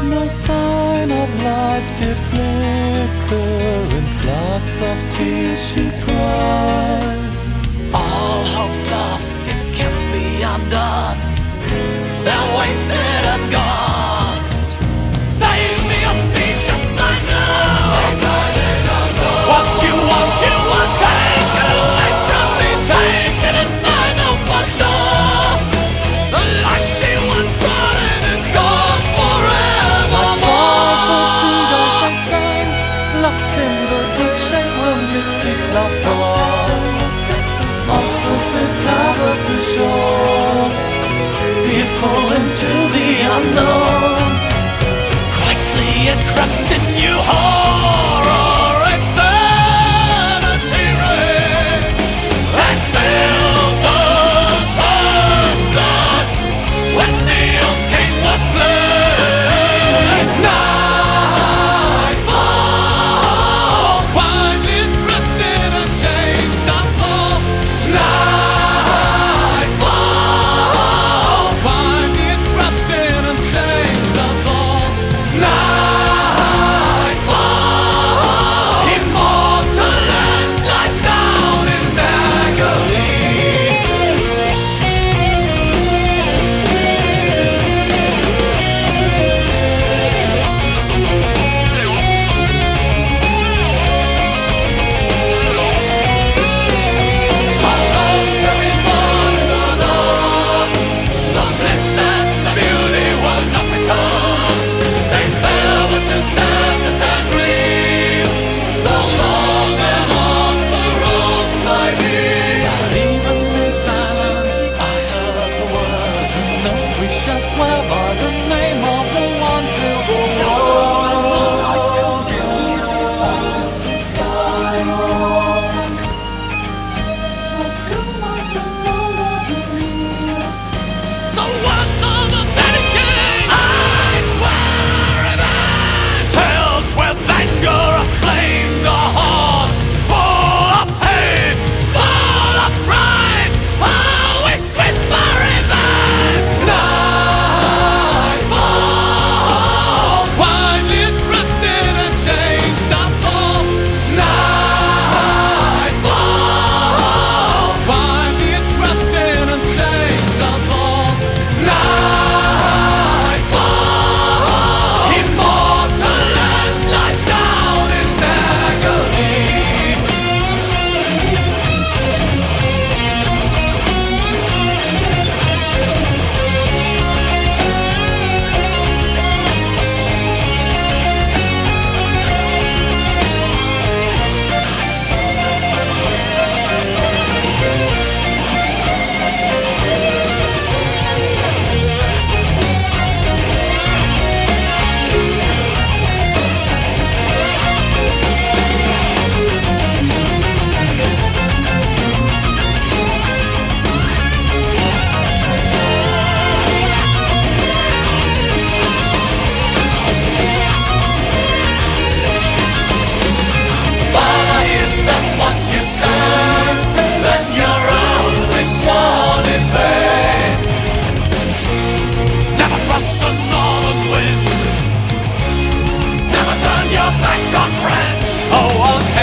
No sign of life did flicker, in floods of tears she cried. All hope's lost, it can't be undone. They're wasted and gone. Save me your speeches, I know. What you want, take it away from me. Take it and I know for sure. The life she once brought in is gone forever. Like sorrowful seagulls they sang, lost in the deep chase, the misty cloud fall. Monstrous and covered the shore, Fearful into the unknown. Quietly it crept in you, horror, insanity reigned. And still the first blood when the young king was slain. Nightfall quietly it crept in and changed us all. Nightfall quietly it crept in and changed us all. Nightfall, immortal land lies down in agony. Our love shall be born in the dawn. The bliss and the beauty will not return. Say farewell to sadness and grief. The long and hard the road might be. but even in silence I heard the words. No, we shall swear by the name of the one till the world. I can still hear his voices inside. The words of the barricade, I swear remain. Filled with anger, aflame the heart, full of hate, full of pride. Oh, we scream for revenge. Nightfall quietly it crept in and changed us all. Nightfall quietly it crept in and changed us all. Nightfall, immortal land lies down in agony. But if that's what you say, then you're only sworn in vain. Never trust the northern wind. Never turn your back on friends. Oh, on